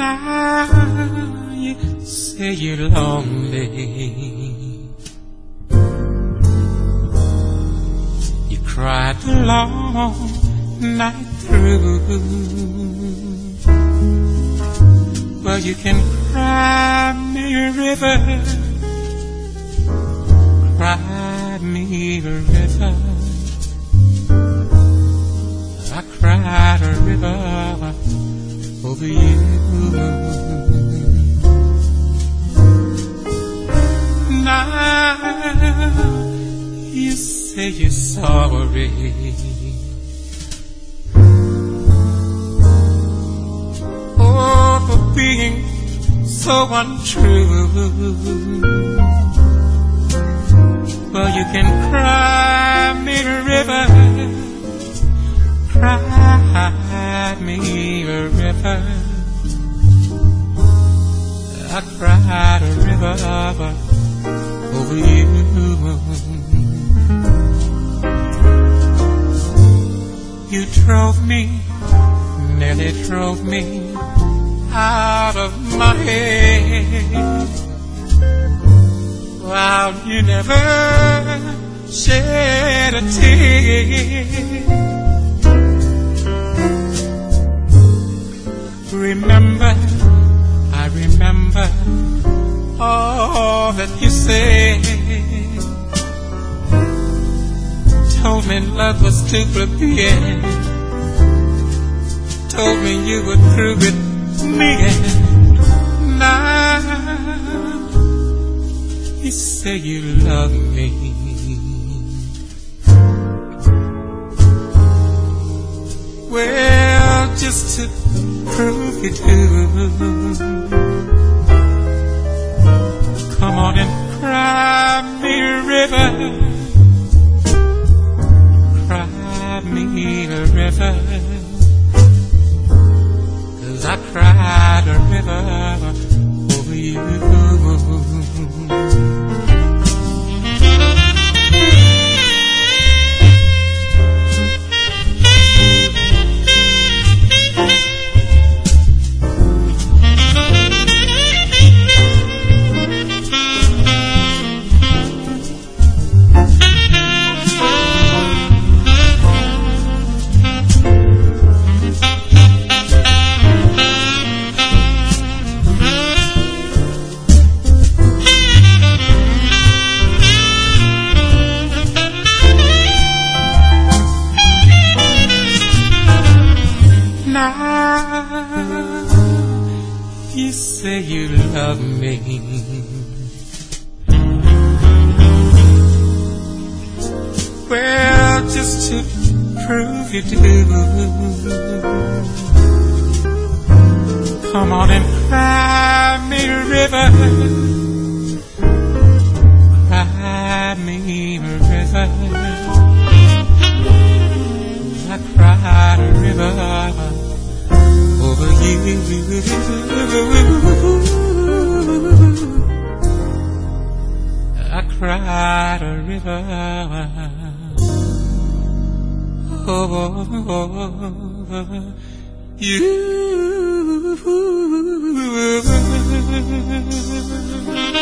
Now you say you're lonely. You cried the long night through. Well, you can cry me a river, cry me a river. I cried a river over you. Now you say you're sorry. Oh, for being so untrue. Well, you can cry me a river, cry me a river. I cried a river over you. You drove me, nearly drove me out of my head. Wow, you never shed a tear. Remember, I remember all that you said. Told me love was to prepare. Told me you would prove it me. Now you say you love me. Well, just to prove you do, come on and cry me a river, cry me a river, 'cause I cried a river over you. You say you love me. Well, just to prove you do, come on and cry me a river, cry me a river. I cried a river over you. I cried a river over you.